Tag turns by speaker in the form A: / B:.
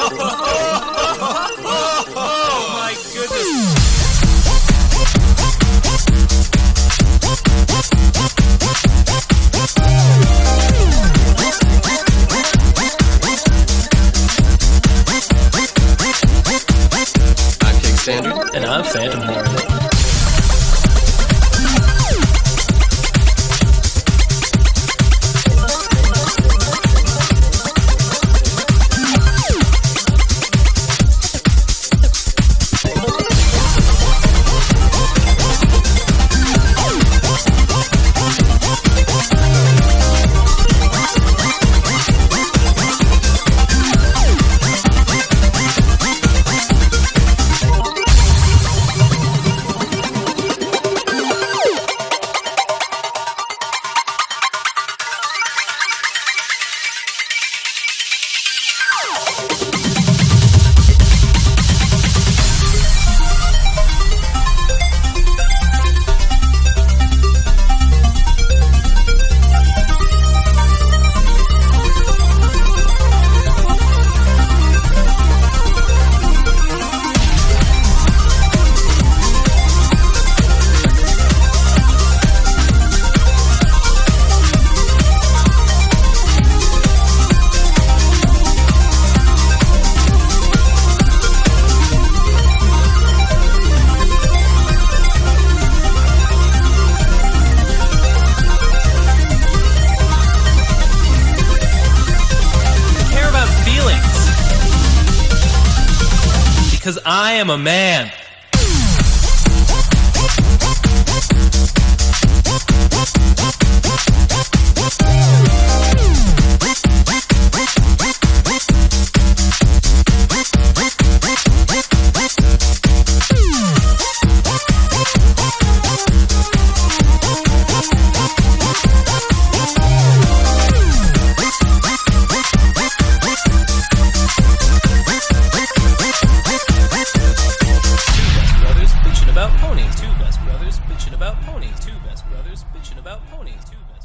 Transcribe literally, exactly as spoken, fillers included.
A: Oh my goodness.
B: I'm King Standard.
A: And I'm Phantom Horn. Because I am a man. About ponies, two best brothers bitching about ponies, two best brothers bitching about ponies, two best